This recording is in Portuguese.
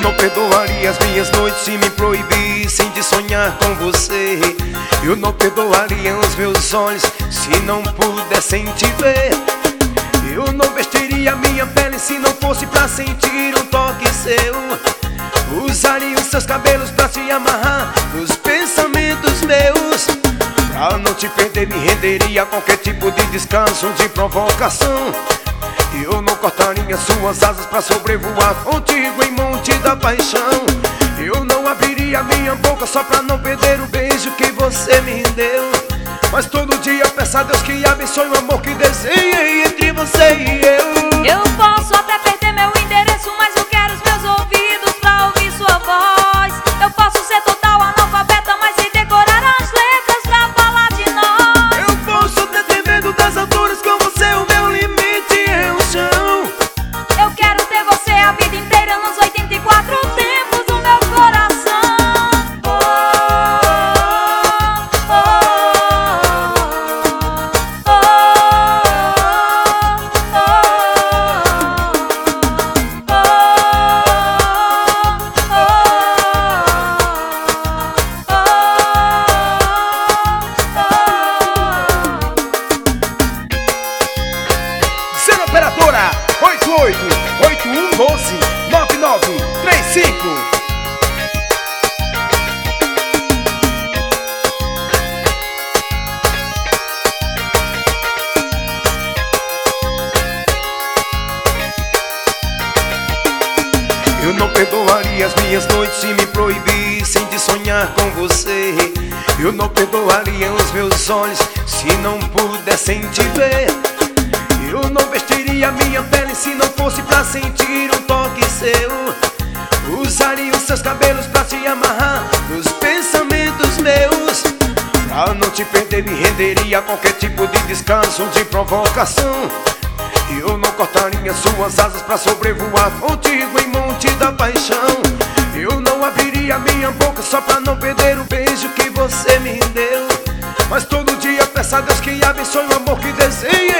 não perdoaria as minhas noites se me proibissem de sonhar com você. Eu não perdoaria os meus olhos se não pudessem te ver. Eu não vestiria minha pele se não fosse pra sentir um toque seu. Usaria os seus cabelos pra te amarrar nos pensamentos meus. Pra não te perder me renderia a qualquer tipo de descanso, de provocação. Eu não cortaria suas asas pra sobrevoar contigo em monte da paixão. Eu não abriria minha boca só pra não perder o beijo que você me deu. Mas todo dia eu peço a Deus que abençoe o amor que desenhei entre você e eu. Eu posso até perder meu endereço, mas eu quero os meus ouvidos pra ouvir sua voz. Eu posso ser total analfabeta, mas sei decorar as letras pra falar de nós. Eu posso até ter medo das alturas, com você o meu limite é o chão. Eu quero ter você a vida inteira nos 84 tempos do meu coração. Sendo operadora 88-8112-9935. Eu não perdoaria as minhas noites se me proibissem de sonhar com você. Eu não perdoaria os meus olhos se não pudessem te ver. Eu não vestiria minha pele se não fosse pra sentir um toque seu. Usaria os seus cabelos pra te amarrar nos pensamentos meus. Pra não te perder me renderia a qualquer tipo de descanso, de provocação. Eu não cortaria suas asas pra sobrevoar contigo em monte da paixão. Eu não abriria minha boca só pra não perder o beijo que você me deu. Mas todo dia peço a Deus que abençoe o amor que desenhei